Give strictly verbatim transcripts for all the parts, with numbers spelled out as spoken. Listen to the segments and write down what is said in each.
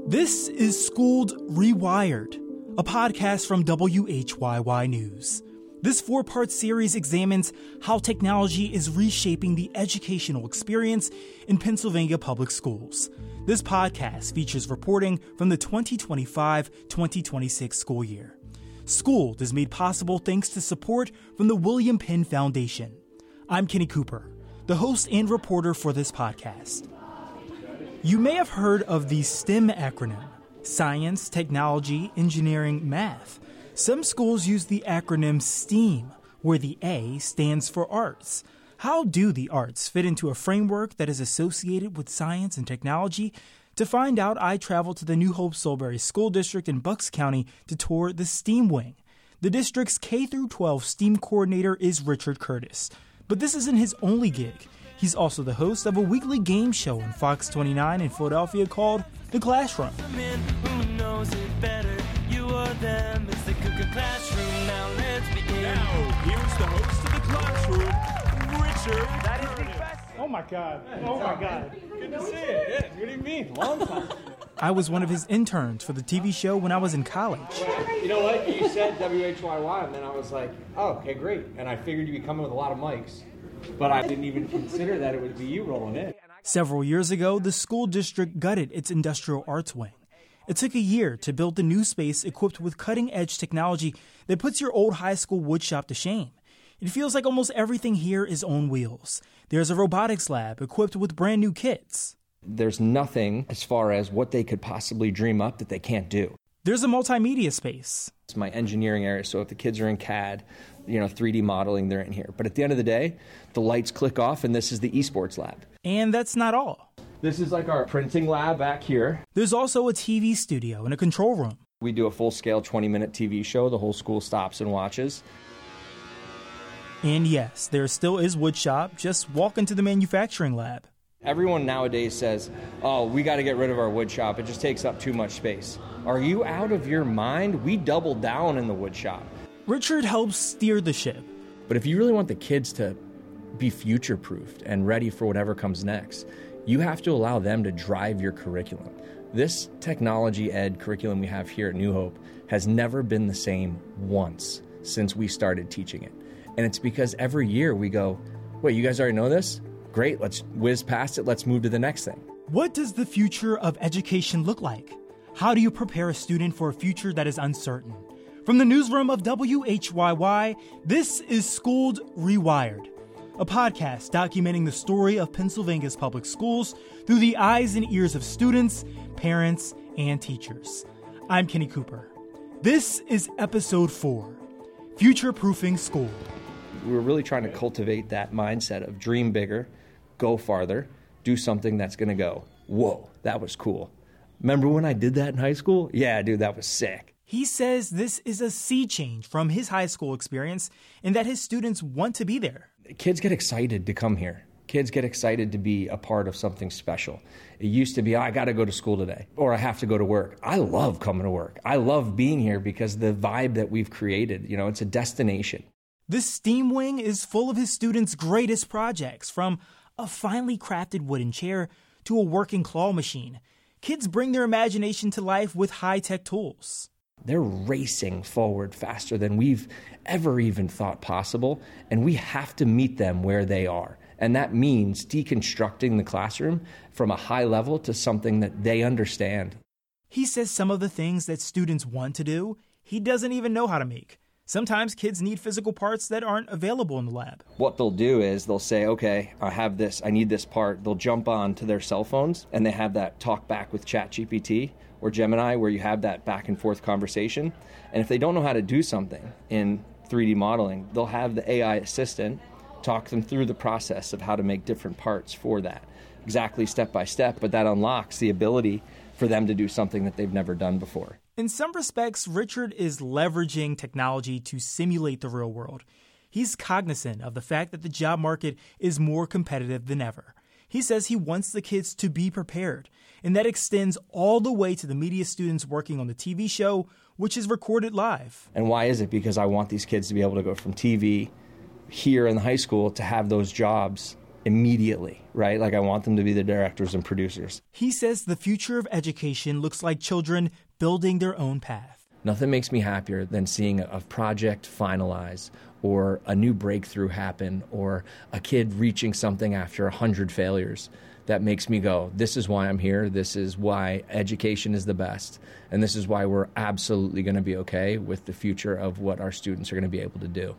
This is Schooled Rewired, a podcast from W H Y Y News. This four-part series examines how technology is reshaping the educational experience in Pennsylvania public schools. This podcast features reporting from the twenty twenty-five twenty twenty-six school year. Schooled is made possible thanks to support from the William Penn Foundation. I'm Kenny Cooper, the host and reporter for this podcast. You may have heard of the STEM acronym: Science, Technology, Engineering, Math. Some schools use the acronym STEAM, where the A stands for arts. How do the arts fit into a framework that is associated with science and technology? To find out, I traveled to the New Hope-Solebury School District in Bucks County to tour the STEAM wing. The district's K through twelve STEAM coordinator is Richard Curtis. But this isn't his only gig. He's also the host of a weekly game show on Fox twenty-nine in Philadelphia called The Classroom. Who knows it better? You or them? It's the Cooker Classroom. Now let's begin. Now, here's the host of The Classroom, Richard. That is the best. Oh my God. Oh my God. Good to see you. Yeah, what do you mean? Long time. I was one of his interns for the T V show when I was in college. You know what? You said W H Y Y, and then I was like, oh, okay, great. And I figured you'd be coming with a lot of mics. But I didn't even consider that it would be you rolling in. Several years ago, the school district gutted its industrial arts wing. It took a year to build the new space equipped with cutting-edge technology that puts your old high school woodshop to shame. It feels like almost everything here is on wheels. There's a robotics lab equipped with brand new kits. There's nothing as far as what they could possibly dream up that they can't do. There's a multimedia space. It's my engineering area, so if the kids are in C A D, you know, three D modeling, they're in here. But at the end of the day, the lights click off, and this is the esports lab. And that's not all. This is like our printing lab back here. There's also a T V studio and a control room. We do a full-scale twenty-minute T V show. The whole school stops and watches. And yes, there still is woodshop. Just walk into the manufacturing lab. Everyone nowadays says, oh, we got to get rid of our wood shop. It just takes up too much space. Are you out of your mind? We doubled down in the wood shop. Richard helps steer the ship. But if you really want the kids to be future-proofed and ready for whatever comes next, you have to allow them to drive your curriculum. This technology ed curriculum we have here at New Hope has never been the same once since we started teaching it. And it's because every year we go, wait, you guys already know this? Great, let's whiz past it, let's move to the next thing. What does the future of education look like? How do you prepare a student for a future that is uncertain? From the newsroom of W H Y Y, this is Schooled Rewired, a podcast documenting the story of Pennsylvania's public schools through the eyes and ears of students, parents, and teachers. I'm Kenny Cooper. This is episode four, Future-Proofing School. We were really trying to cultivate that mindset of dream bigger, go farther, do something that's going to go, whoa, that was cool. Remember when I did that in high school? Yeah, dude, that was sick. He says this is a sea change from his high school experience and that his students want to be there. Kids get excited to come here. Kids get excited to be a part of something special. It used to be, oh, I got to go to school today, or I have to go to work. I love coming to work. I love being here because the vibe that we've created, you know, it's a destination. This STEAM wing is full of his students' greatest projects, from a finely crafted wooden chair to a working claw machine. Kids bring their imagination to life with high-tech tools. They're racing forward faster than we've ever even thought possible, and we have to meet them where they are. And that means deconstructing the classroom from a high level to something that they understand. He says some of the things that students want to do, he doesn't even know how to make. Sometimes kids need physical parts that aren't available in the lab. What they'll do is they'll say, okay, I have this, I need this part. They'll jump on to their cell phones, and they have that talk back with ChatGPT or Gemini, where you have that back and forth conversation. And if they don't know how to do something in three D modeling, they'll have the A I assistant talk them through the process of how to make different parts for that, exactly step by step, but that unlocks the ability for them to do something that they've never done before. In some respects, Richard is leveraging technology to simulate the real world. He's cognizant of the fact that the job market is more competitive than ever. He says he wants the kids to be prepared, and that extends all the way to the media students working on the T V show, which is recorded live. And why is it? Because I want these kids to be able to go from T V here in the high school to have those jobs immediately, right? Like I want them to be the directors and producers. He says the future of education looks like children building their own path. Nothing makes me happier than seeing a project finalize or a new breakthrough happen or a kid reaching something after a hundred failures. That makes me go, this is why I'm here. This is why education is the best. And this is why we're absolutely going to be okay with the future of what our students are going to be able to do.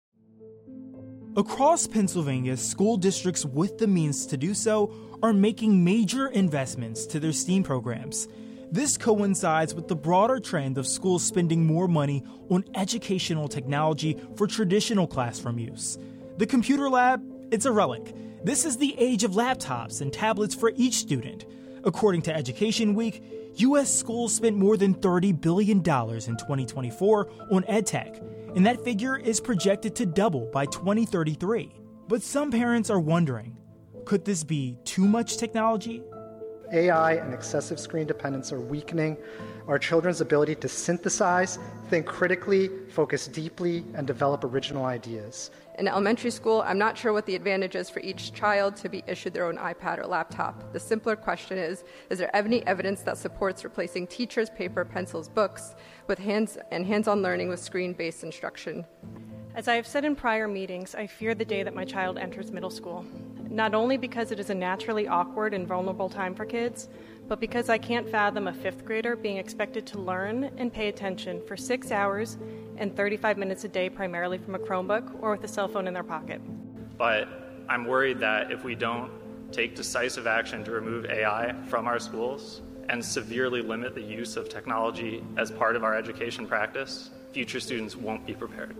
Across Pennsylvania, school districts with the means to do so are making major investments to their STEAM programs. This coincides with the broader trend of schools spending more money on educational technology for traditional classroom use. The computer lab, it's a relic. This is the age of laptops and tablets for each student. According to Education Week, U S schools spent more than thirty billion dollars in twenty twenty-four on EdTech, and that figure is projected to double by twenty thirty-three. But some parents are wondering, could this be too much technology? A I and excessive screen dependence are weakening our children's ability to synthesize, think critically, focus deeply, and develop original ideas. In elementary school, I'm not sure what the advantage is for each child to be issued their own iPad or laptop. The simpler question is, is there any evidence that supports replacing teachers, paper, pencils, books with hands and hands-on learning with screen-based instruction? As I have said in prior meetings, I fear the day that my child enters middle school. Not only because it is a naturally awkward and vulnerable time for kids, but because I can't fathom a fifth grader being expected to learn and pay attention for six hours and thirty-five minutes a day primarily from a Chromebook or with a cell phone in their pocket. But I'm worried that if we don't take decisive action to remove A I from our schools and severely limit the use of technology as part of our education practice, future students won't be prepared.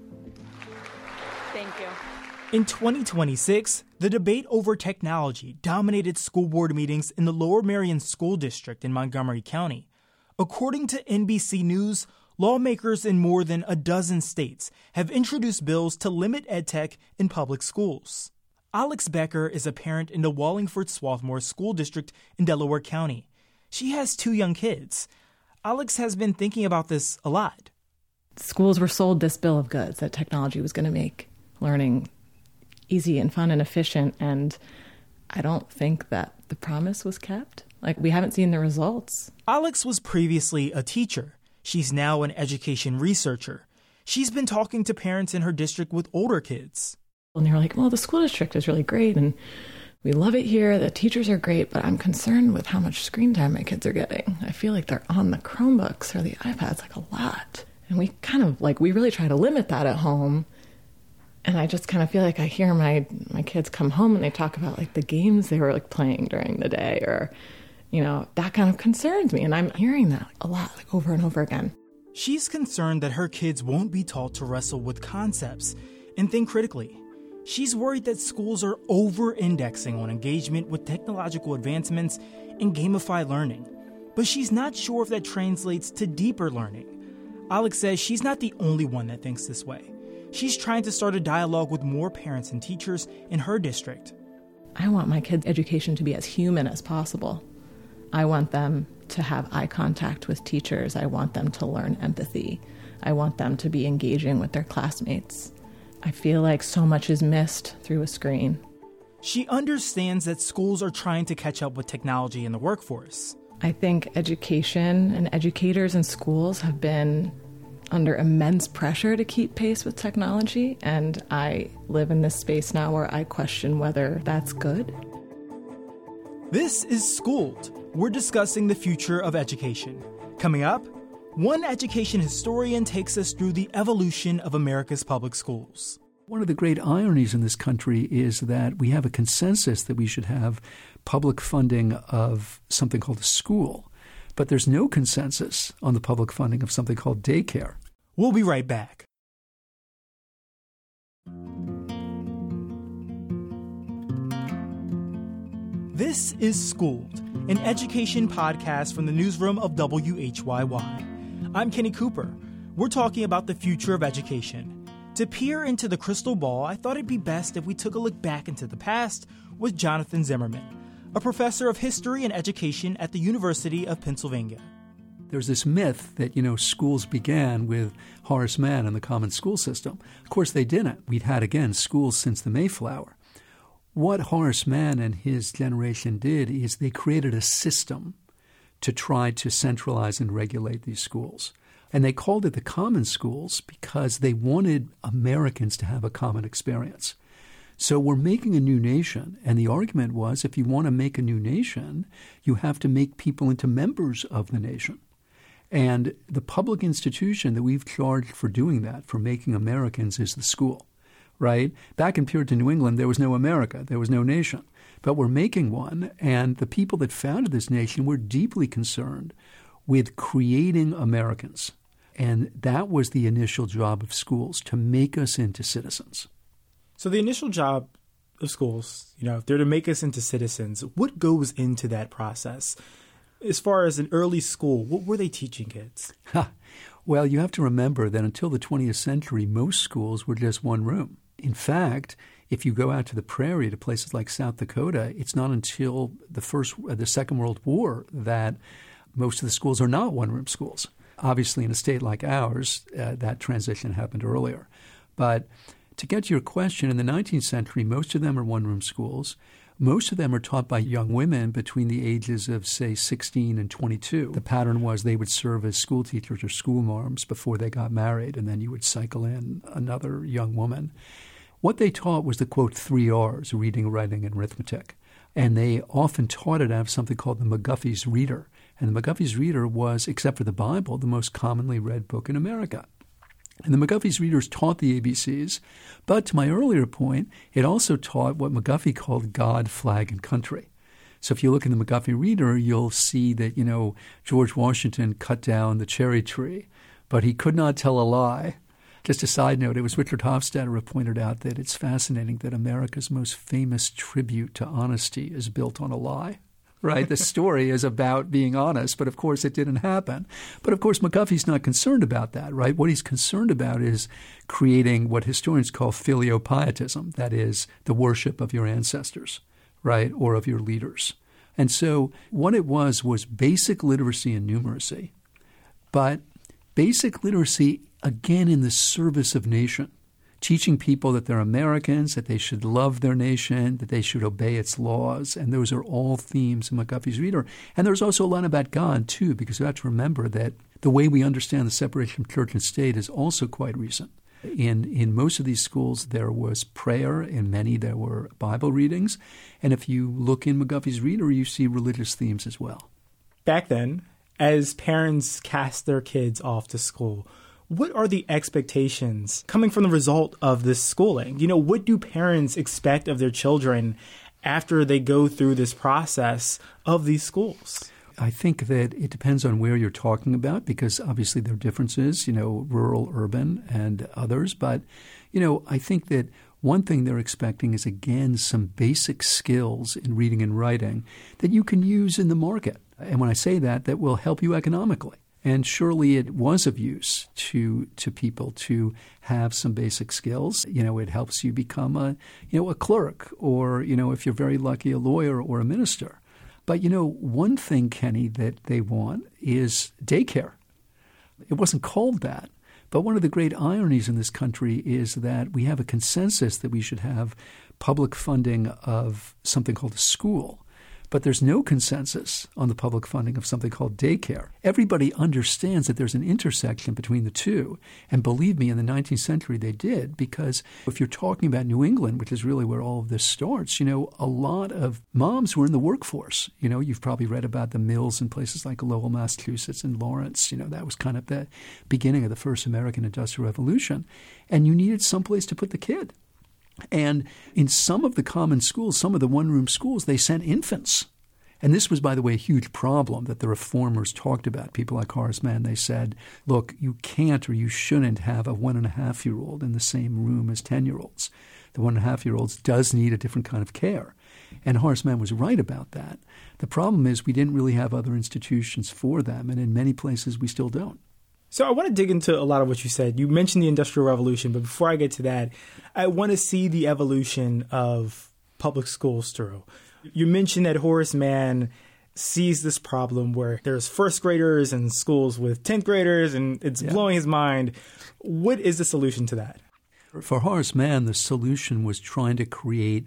Thank you. In twenty twenty-six, the debate over technology dominated school board meetings in the Lower Merion School District in Montgomery County. According to N B C News, lawmakers in more than a dozen states have introduced bills to limit EdTech in public schools. Alex Becker is a parent in the Wallingford-Swarthmore School District in Delaware County. She has two young kids. Alex has been thinking about this a lot. Schools were sold this bill of goods that technology was going to make learning easy and fun and efficient, and I don't think that the promise was kept. Like, we haven't seen the results. Alex was previously a teacher. She's now an education researcher. She's been talking to parents in her district with older kids. And they're like, well, the school district is really great, and we love it here. The teachers are great, but I'm concerned with how much screen time my kids are getting. I feel like they're on the Chromebooks or the iPads like a lot. And we kind of, like, we really try to limit that at home. And I just kind of feel like I hear my, my kids come home and they talk about, like, the games they were, like, playing during the day, or, you know, that kind of concerns me. And I'm hearing that a lot, like, over and over again. She's concerned that her kids won't be taught to wrestle with concepts and think critically. She's worried that schools are over-indexing on engagement with technological advancements and gamified learning. But she's not sure if that translates to deeper learning. Alex says she's not the only one that thinks this way. She's trying to start a dialogue with more parents and teachers in her district. I want my kids' education to be as human as possible. I want them to have eye contact with teachers. I want them to learn empathy. I want them to be engaging with their classmates. I feel like so much is missed through a screen. She understands that schools are trying to catch up with technology in the workforce. I think education and educators in schools have been under immense pressure to keep pace with technology, and I live in this space now where I question whether that's good. This is Schooled. We're discussing the future of education. Coming up, one education historian takes us through the evolution of America's public schools. One of the great ironies in this country is that we have a consensus that we should have public funding of something called a school. But there's no consensus on the public funding of something called daycare. We'll be right back. This is Schooled, an education podcast from the newsroom of W H Y Y. I'm Kenny Cooper. We're talking about the future of education. To peer into the crystal ball, I thought it'd be best if we took a look back into the past with Jonathan Zimmerman, a professor of history and education at the University of Pennsylvania. There's this myth that, you know, schools began with Horace Mann and the common school system. Of course, they didn't. We'd had, again, schools since the Mayflower. what Horace Mann and his generation did is they created a system to try to centralize and regulate these schools. And they called it the common schools because they wanted Americans to have a common experience. So we're making a new nation, and the argument was if you want to make a new nation, you have to make people into members of the nation. And the public institution that we've charged for doing that, for making Americans, is the school, right? Back in Puritan New England, there was no America. There was no nation. But we're making one, and the people that founded this nation were deeply concerned with creating Americans. And that was the initial job of schools, to make us into citizens. So the initial job of schools, you know, if they're to make us into citizens, what goes into that process? As far as an early school, what were they teaching kids? Well, you have to remember that until the twentieth century, most schools were just one room. In fact, if you go out to the prairie, to places like South Dakota, it's not until the first, uh, the Second World War that most of the schools are not one-room schools. Obviously, in a state like ours, uh, that transition happened earlier. But to get to your question, in the nineteenth century, most of them are one-room schools. Most of them are taught by young women between the ages of, say, sixteen and twenty-two. The pattern was they would serve as school teachers or school marms before they got married, and then you would cycle in another young woman. What they taught was the, quote, three R's, reading, writing, and arithmetic. And they often taught it out of something called the McGuffey's Reader. And the McGuffey's Reader was, except for the Bible, the most commonly read book in America. And the McGuffey's Readers taught the A B Cs, but to my earlier point, it also taught what McGuffey called God, flag, and country. So if you look in the McGuffey Reader, you'll see that, you know, George Washington cut down the cherry tree, but he could not tell a lie. Just a side note, it was Richard Hofstadter who pointed out that it's fascinating that America's most famous tribute to honesty is built on a lie. Right? The story is about being honest, but of course it didn't happen. But of course McGuffey's not concerned about that, right? What he's concerned about is creating what historians call filiopietism, that is, the worship of your ancestors, right, or of your leaders. And so what it was was basic literacy and numeracy, but basic literacy, again, in the service of nation. Teaching people that they're Americans, that they should love their nation, that they should obey its laws. And those are all themes in McGuffey's Reader. And there's also a lot about God, too, because you have to remember that the way we understand the separation of church and state is also quite recent. In in most of these schools, there was prayer. In many, there were Bible readings. And if you look in McGuffey's Reader, you see religious themes as well. Back then, as parents cast their kids off to school, what are the expectations coming from the result of this schooling? You know, what do parents expect of their children after they go through this process of these schools? I think that it depends on where you're talking about, because obviously there are differences, you know, rural, urban, and others. But, you know, I think that one thing they're expecting is, again, some basic skills in reading and writing that you can use in the market. And when I say that, that will help you economically. And surely it was of use to to people to have some basic skills. You know, it helps you become a, you know, a clerk, or, you know, if you're very lucky, a lawyer or a minister. But, you know, one thing, Kenny, that they want is daycare. It wasn't called that. But one of the great ironies in this country is that we have a consensus that we should have public funding of something called a school. But there's no consensus on the public funding of something called daycare. Everybody understands that there's an intersection between the two. And believe me, in the nineteenth century they did, because if you're talking about New England, which is really where all of this starts, you know, a lot of moms were in the workforce. You know, you've probably read about the mills in places like Lowell, Massachusetts, and Lawrence. You know, that was kind of the beginning of the first American Industrial Revolution. And you needed someplace to put the kid. And in some of the common schools, some of the one-room schools, they sent infants. And this was, by the way, a huge problem that the reformers talked about. People like Horace Mann, they said, look, you can't or you shouldn't have a one-and-a-half-year-old in the same room as ten-year-olds. The one-and-a-half-year-olds does need a different kind of care. And Horace Mann was right about that. The problem is we didn't really have other institutions for them, and in many places we still don't. So I want to dig into a lot of what you said. You mentioned the Industrial Revolution, but before I get to that, I want to see the evolution of public schools through. You mentioned that Horace Mann sees this problem where there's first graders in schools with tenth graders, and it's yeah. blowing his mind. What is the solution to that? For Horace Mann, the solution was trying to create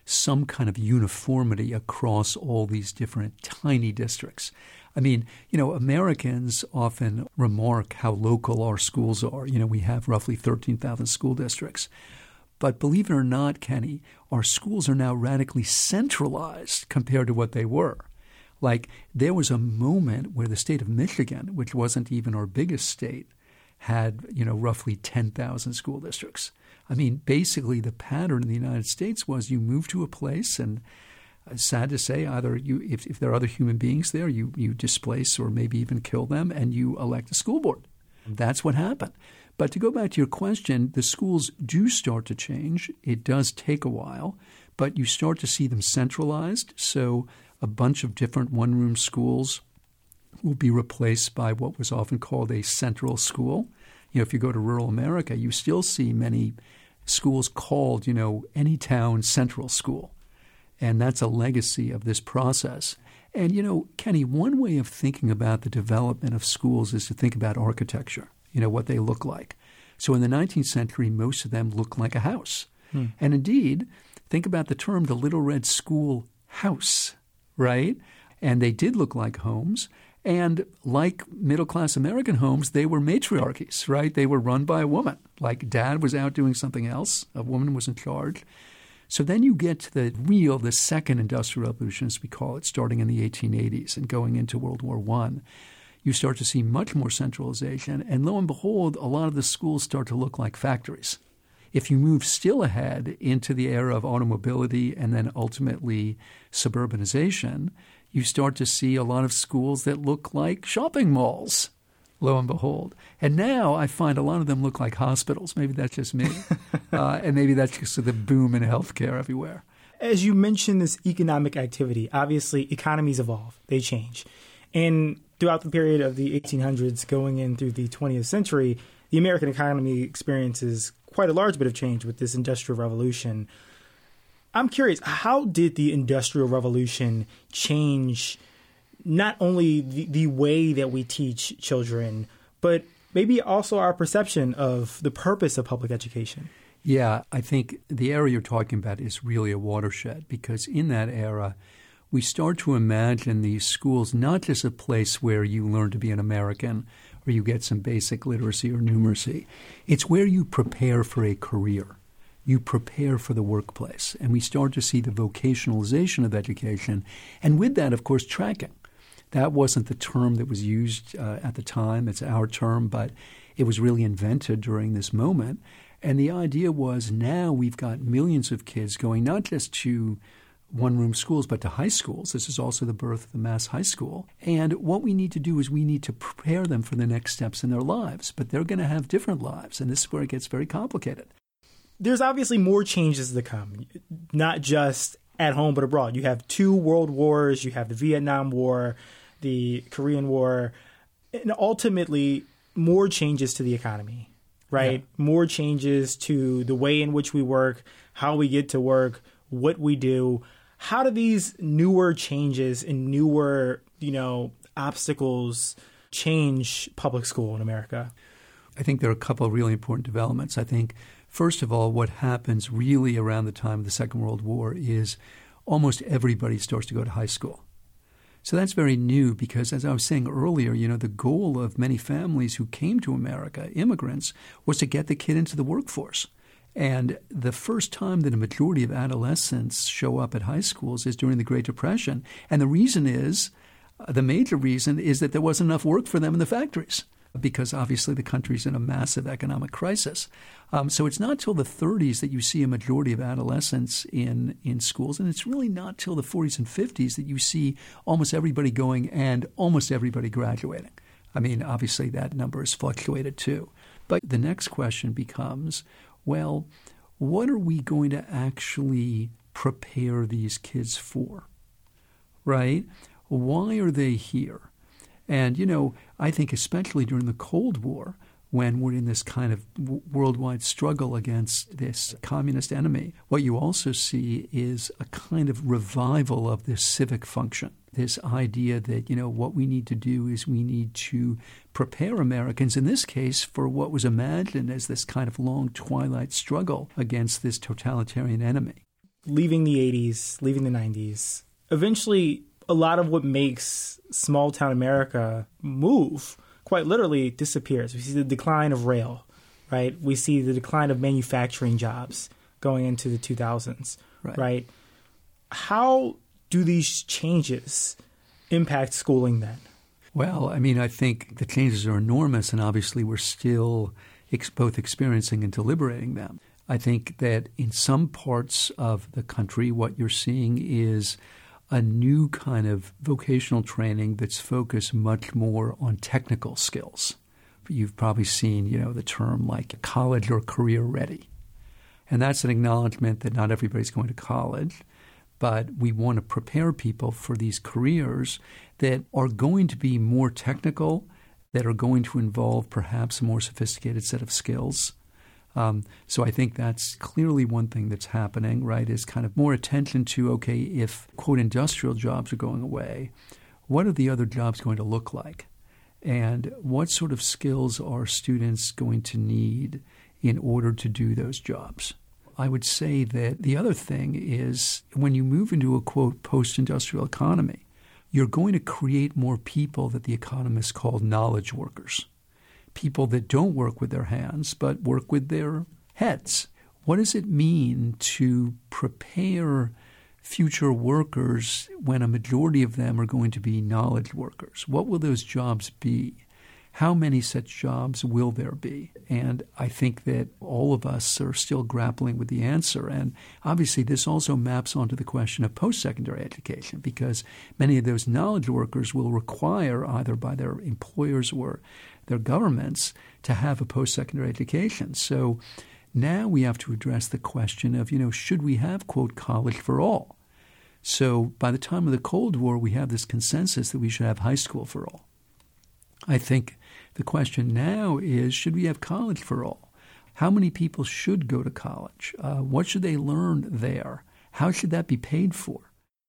some kind of uniformity across all these different tiny districts. I mean, you know, Americans often remark how local our schools are. You know, we have roughly thirteen thousand school districts. But believe it or not, Kenny, our schools are now radically centralized compared to what they were. Like, there was a moment where the state of Michigan, which wasn't even our biggest state, had, you know, roughly ten thousand school districts. I mean, basically the pattern in the United States was you move to a place and, uh, sad to say, either you, if, if there are other human beings there, you, you displace or maybe even kill them and you elect a school board. That's what happened. But to go back to your question, the schools do start to change. It does take a while, but you start to see them centralized. So a bunch of different one-room schools will be replaced by what was often called a central school. You know, if you go to rural America, you still see many schools called, you know, Anytown Central School. And that's a legacy of this process. And, you know, Kenny, one way of thinking about the development of schools is to think about architecture, you know, what they look like. So in the nineteenth century, most of them look like a house. Hmm. And indeed, think about the term the Little Red School House, right? And they did look like homes. And like middle-class American homes, they were matriarchies, right? They were run by a woman. Like dad was out doing something else. A woman was in charge. So then you get to the real, the second industrial revolution, as we call it, starting in the eighteen eighties and going into World War One. You start to see much more centralization. And lo and behold, a lot of the schools start to look like factories. If you move still ahead into the era of automobility and then ultimately suburbanization, you start to see a lot of schools that look like shopping malls, lo and behold. And now I find a lot of them look like hospitals. Maybe that's just me. uh, and maybe that's just the boom in healthcare everywhere. As you mentioned, this economic activity, obviously economies evolve. They change. And throughout the period of the eighteen hundreds going in through the twentieth century, the American economy experiences quite a large bit of change with this Industrial Revolution. I'm curious, how did the Industrial Revolution change not only the, the way that we teach children, but maybe also our perception of the purpose of public education? Yeah, I think the era you're talking about is really a watershed, because in that era, we start to imagine these schools not just a place where you learn to be an American or you get some basic literacy or numeracy. It's where you prepare for a career. You prepare for the workplace. And we start to see the vocationalization of education. And with that, of course, tracking. That wasn't the term that was used uh, at the time. It's our term, but it was really invented during this moment. And the idea was now we've got millions of kids going not just to one-room schools, but to high schools. This is also the birth of the mass high school. And what we need to do is we need to prepare them for the next steps in their lives. But they're going to have different lives, and this is where it gets very complicated. There's obviously more changes to come, not just at home but abroad. You have two world wars. You have the Vietnam War, the Korean War, and ultimately more changes to the economy, right? Yeah. More changes to the way in which we work, how we get to work, what we do. How do these newer changes and newer, you know, obstacles change public school in America? I think there are a couple of really important developments. I think, first of all, what happens really around the time of the Second World War is almost everybody starts to go to high school. So that's very new because, as I was saying earlier, you know, the goal of many families who came to America, immigrants, was to get the kid into the workforce. And the first time that a majority of adolescents show up at high schools is during the Great Depression. And the reason is, uh, the major reason is that there wasn't enough work for them in the factories, because obviously the country's in a massive economic crisis. Um, so it's not till the thirties that you see a majority of adolescents in, in schools. And it's really not till the forties and fifties that you see almost everybody going and almost everybody graduating. I mean, obviously that number has fluctuated too. But the next question becomes, well, what are we going to actually prepare these kids for, right? Why are they here? And, you know, I think especially during the Cold War, when we're in this kind of w- worldwide struggle against this communist enemy, what you also see is a kind of revival of this civic function, this idea that, you know, what we need to do is we need to prepare Americans, in this case, for what was imagined as this kind of long twilight struggle against this totalitarian enemy. leaving the eighties, leaving the nineties, eventually a lot of what makes small town America move quite literally disappears. We see the decline of rail, right? We see the decline of manufacturing jobs going into the two thousands, right? right? How do these changes impact schooling then? Well, I mean, I think the changes are enormous, and obviously we're still ex- both experiencing and deliberating them. I think that in some parts of the country, what you're seeing is a new kind of vocational training that's focused much more on technical skills. You've probably seen, you know, the term like college or career ready. And that's an acknowledgement that not everybody's going to college, but we want to prepare people for these careers that are going to be more technical, that are going to involve perhaps a more sophisticated set of skills. Um, so I think that's clearly one thing that's happening, right, is kind of more attention to, okay, if, quote, industrial jobs are going away, what are the other jobs going to look like? And what sort of skills are students going to need in order to do those jobs? I would say that the other thing is when you move into a, quote, post-industrial economy, you're going to create more people that the economists call knowledge workers. People that don't work with their hands but work with their heads. What does it mean to prepare future workers when a majority of them are going to be knowledge workers? What will those jobs be? How many such jobs will there be? And I think that all of us are still grappling with the answer. And obviously this also maps onto the question of post-secondary education, because many of those knowledge workers will require, either by their employers or their governments, to have a post-secondary education. So now we have to address the question of, you know, should we have, quote, college for all? So by the time of the Cold War, we have this consensus that we should have high school for all. I think the question now is, should we have college for all? How many people should go to college? Uh, what should they learn there? How should that be paid for?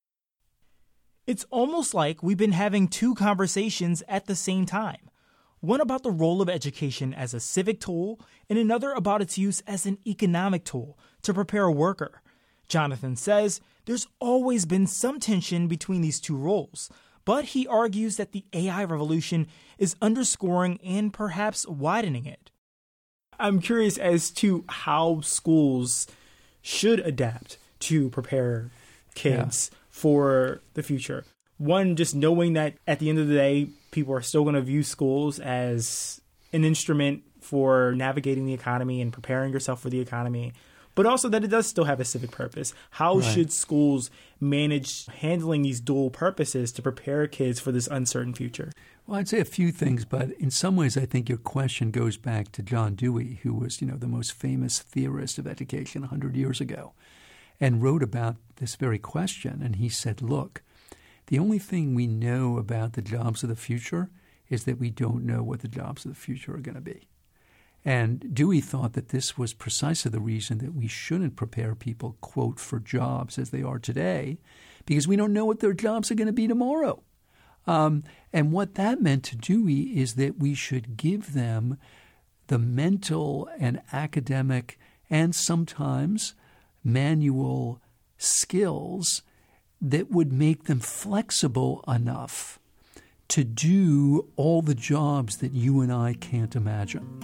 It's almost like we've been having two conversations at the same time. One about the role of education as a civic tool, and another about its use as an economic tool to prepare a worker. Jonathan says there's always been some tension between these two roles, but he argues that the A I revolution is underscoring and perhaps widening it. I'm curious as to how schools should adapt to prepare kids yeah. for the future. One, just knowing that at the end of the day, people are still going to view schools as an instrument for navigating the economy and preparing yourself for the economy, but also that it does still have a civic purpose. How right. should schools manage handling these dual purposes to prepare kids for this uncertain future? Well, I'd say a few things, but in some ways I think your question goes back to John Dewey, who was, you know, the most famous theorist of education one hundred years ago, and wrote about this very question. And he said, look, the only thing we know about the jobs of the future is that we don't know what the jobs of the future are going to be. And Dewey thought that this was precisely the reason that we shouldn't prepare people, quote, for jobs as they are today, because we don't know what their jobs are going to be tomorrow. Um, and what that meant to Dewey is that we should give them the mental and academic and sometimes manual skills that would make them flexible enough to do all the jobs that you and I can't imagine.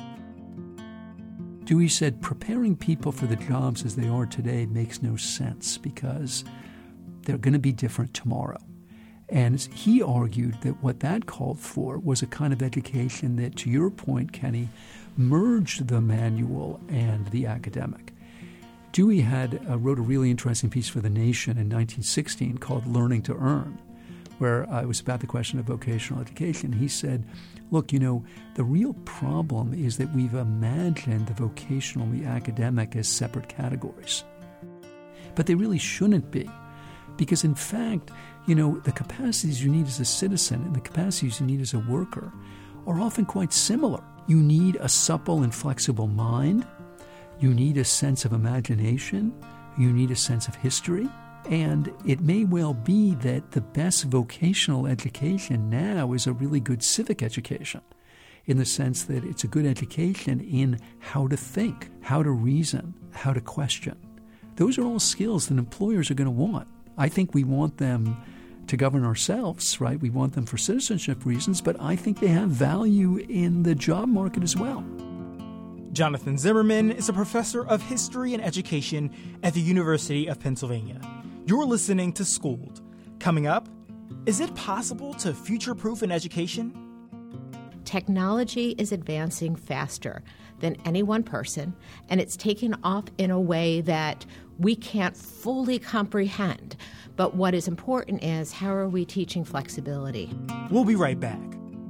Dewey said preparing people for the jobs as they are today makes no sense because they're going to be different tomorrow. And he argued that what that called for was a kind of education that, to your point, Kenny, merged the manual and the academic. Dewey had uh, wrote a really interesting piece for The Nation in nineteen sixteen called Learning to Earn, where uh, it was about the question of vocational education. He said, look, you know, the real problem is that we've imagined the vocational and the academic as separate categories. But they really shouldn't be. Because, in fact, you know, the capacities you need as a citizen and the capacities you need as a worker are often quite similar. You need a supple and flexible mind. You need a sense of imagination. You need a sense of history. And it may well be that the best vocational education now is a really good civic education, in the sense that it's a good education in how to think, how to reason, how to question. Those are all skills that employers are going to want. I think we want them to govern ourselves, right? We want them for citizenship reasons, but I think they have value in the job market as well. Jonathan Zimmerman is a professor of history and education at the University of Pennsylvania. You're listening to Schooled. Coming up, is it possible to future-proof an education? Technology is advancing faster than any one person, and it's taking off in a way that we can't fully comprehend. But what is important is, how are we teaching flexibility? We'll be right back.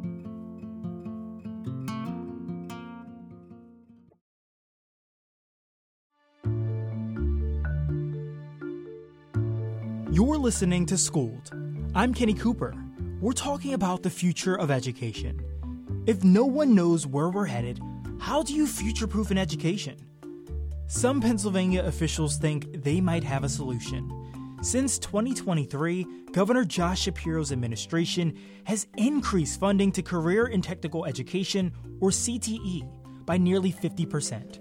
You're listening to Schooled. I'm Kenny Cooper. We're talking about the future of education. If no one knows where we're headed, how do you future-proof an education? Some Pennsylvania officials think they might have a solution. Since twenty twenty-three, Governor Josh Shapiro's administration has increased funding to Career and Technical Education, or C T E, by nearly fifty percent.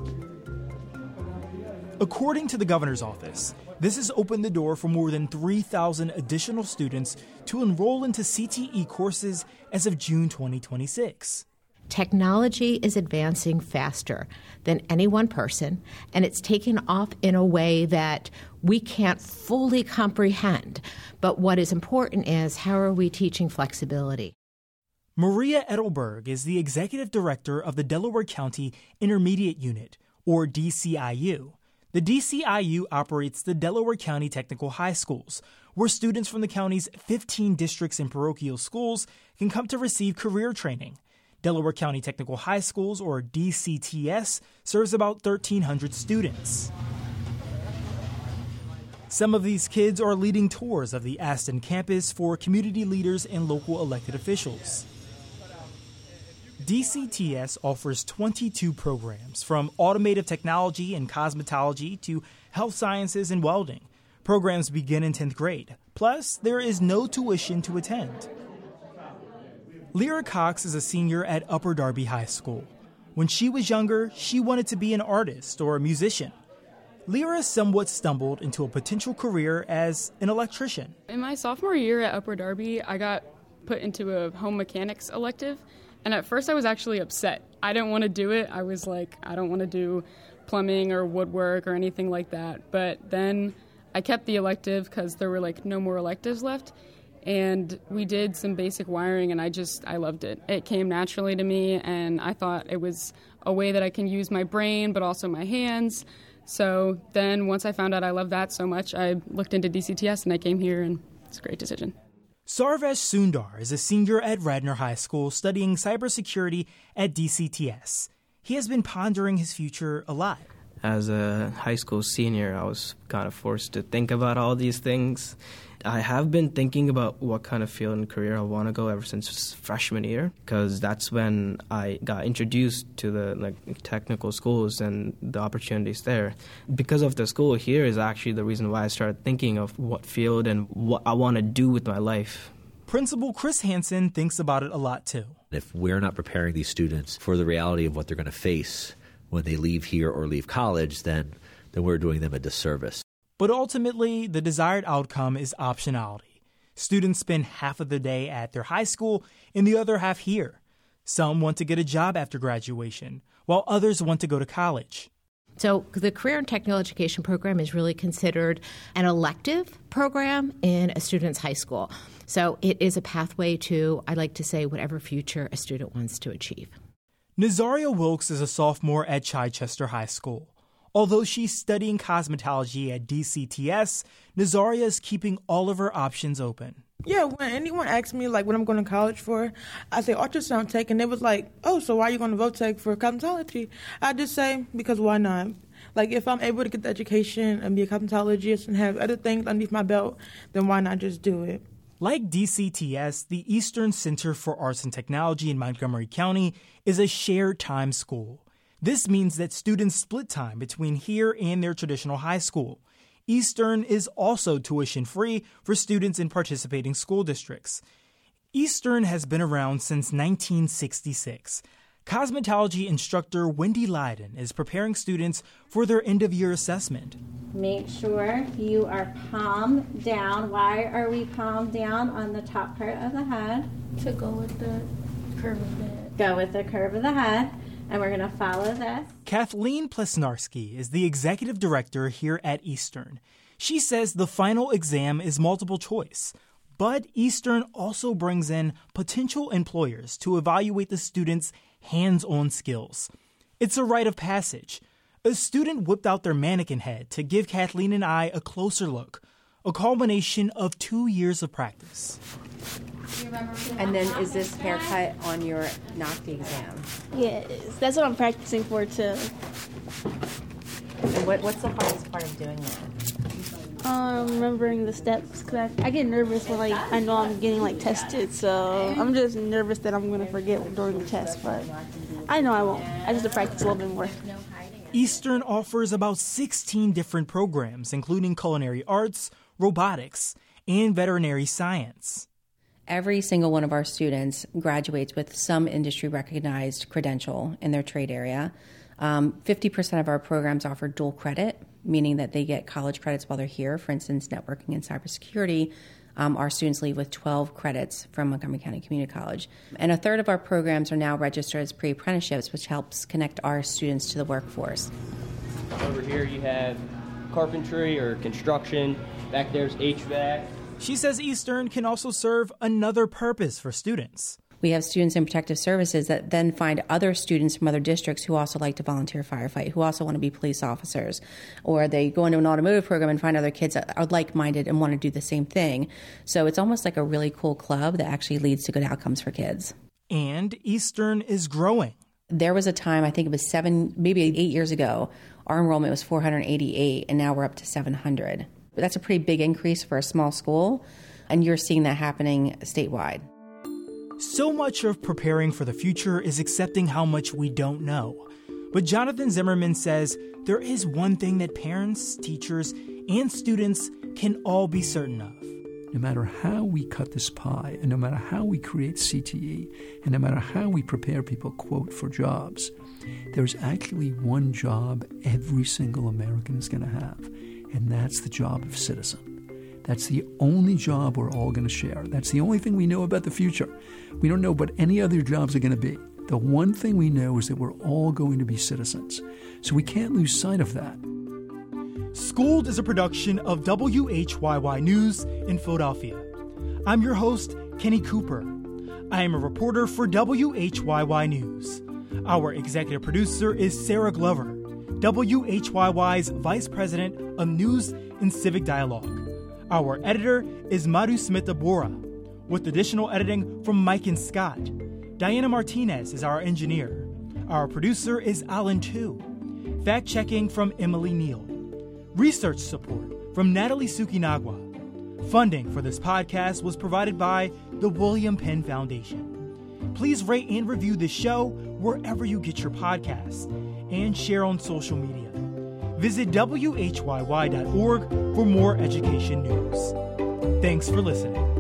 According to the governor's office, this has opened the door for more than three thousand additional students to enroll into C T E courses as of June twenty twenty-six. Technology is advancing faster than any one person, and it's taking off in a way that we can't fully comprehend. But what is important is, how are we teaching flexibility? Maria Edelberg is the executive director of the Delaware County Intermediate Unit, or D C I U. The D C I U operates the Delaware County Technical High Schools, where students from the county's fifteen districts and parochial schools can come to receive career training. Delaware County Technical High Schools, or D C T S, serves about thirteen hundred students. Some of these kids are leading tours of the Aston campus for community leaders and local elected officials. D C T S offers twenty-two programs, from automotive technology and cosmetology to health sciences and welding. Programs begin in tenth grade. Plus, there is no tuition to attend. Lyra Cox is a senior at Upper Darby High School. When she was younger, she wanted to be an artist or a musician. Lyra somewhat stumbled into a potential career as an electrician. In my sophomore year at Upper Darby, I got put into a home mechanics elective. And at first I was actually upset. I didn't want to do it. I was like, I don't want to do plumbing or woodwork or anything like that. But then I kept the elective because there were like no more electives left. And we did some basic wiring, and I just, I loved it. It came naturally to me, and I thought it was a way that I can use my brain, but also my hands. So then once I found out I loved that so much, I looked into D C T S, and I came here, and it's a great decision. Sarvesh Sundar is a senior at Radnor High School studying cybersecurity at D C T S. He has been pondering his future a lot. As a high school senior, I was kind of forced to think about all these things. I have been thinking about what kind of field and career I want to go ever since freshman year, because that's when I got introduced to the like technical schools and the opportunities there. Because of the school here is actually the reason why I started thinking of what field and what I want to do with my life. Principal Chris Hansen thinks about it a lot too. If we're not preparing these students for the reality of what they're going to face when they leave here or leave college, then, then we're doing them a disservice. But ultimately, the desired outcome is optionality. Students spend half of the day at their high school and the other half here. Some want to get a job after graduation, while others want to go to college. So the Career and Technical Education program is really considered an elective program in a student's high school. So it is a pathway to, I like to say, whatever future a student wants to achieve. Nazaria Wilkes is a sophomore at Chichester High School. Although she's studying cosmetology at D C T S, Nazaria is keeping all of her options open. Yeah, when anyone asks me, like, what I'm going to college for, I say ultrasound tech, and they was like, oh, so why are you going to vote tech for cosmetology? I just say, because why not? Like, if I'm able to get the education and be a cosmetologist and have other things underneath my belt, then why not just do it? Like D C T S, the Eastern Center for Arts and Technology in Montgomery County is a shared time school. This means that students split time between here and their traditional high school. Eastern is also tuition-free for students in participating school districts. Eastern has been around since nineteen sixty-six. Cosmetology instructor Wendy Leiden is preparing students for their end-of-year assessment. Make sure you are palm down. Why are we palm down on the top part of the head? To go with the curve of the head. Go with the curve of the head, and we're going to follow this. Kathleen Plesnarski is the executive director here at Eastern. She says the final exam is multiple choice, but Eastern also brings in potential employers to evaluate the students' hands-on skills. It's a rite of passage. A student whipped out their mannequin head to give Kathleen and I a closer look, a culmination of two years of practice. And then is this haircut on your N O C T exam? Yes, that's what I'm practicing for too. And what, what's the hardest part of doing that? Um, remembering the steps, cause I, I get nervous when like I know I'm getting like tested, so I'm just nervous that I'm gonna forget during the test. But I know I won't. I just have to practice a little bit more. Eastern offers about sixteen different programs, including culinary arts, robotics, and veterinary science. Every single one of our students graduates with some industry-recognized credential in their trade area. Um, fifty percent of our programs offer dual credit, meaning that they get college credits while they're here. For instance, networking and cybersecurity, um, our students leave with twelve credits from Montgomery County Community College. And a third of our programs are now registered as pre-apprenticeships, which helps connect our students to the workforce. Over here you have carpentry or construction. Back there's H V A C. She says Eastern can also serve another purpose for students. We have students in protective services that then find other students from other districts who also like to volunteer firefight, who also want to be police officers. Or they go into an automotive program and find other kids that are like-minded and want to do the same thing. So it's almost like a really cool club that actually leads to good outcomes for kids. And Eastern is growing. There was a time, I think it was seven, maybe eight years ago, our enrollment was four hundred eighty-eight, and now we're up to seven hundred. But that's a pretty big increase for a small school, and you're seeing that happening statewide. So much of preparing for the future is accepting how much we don't know. But Jonathan Zimmerman says there is one thing that parents, teachers, and students can all be certain of. No matter how we cut this pie, and no matter how we create C T E, and no matter how we prepare people, quote, for jobs, there's actually one job every single American is going to have, and that's the job of citizen. That's the only job we're all going to share. That's the only thing we know about the future. We don't know what any other jobs are going to be. The one thing we know is that we're all going to be citizens. So we can't lose sight of that. Schooled is a production of W H Y Y News in Philadelphia. I'm your host, Kenny Cooper. I am a reporter for W H Y Y News. Our executive producer is Sarah Glover, W H Y Y's Vice President of News and Civic Dialogue. Our editor is Madhu Smith-Abora, with additional editing from Mike and Scott. Diana Martinez is our engineer. Our producer is Alan Tu. Fact-checking from Emily Neal. Research support from Natalie Sukinagwa. Funding for this podcast was provided by the William Penn Foundation. Please rate and review this show wherever you get your podcasts and share on social media. Visit W H Y Y dot org for more education news. Thanks for listening.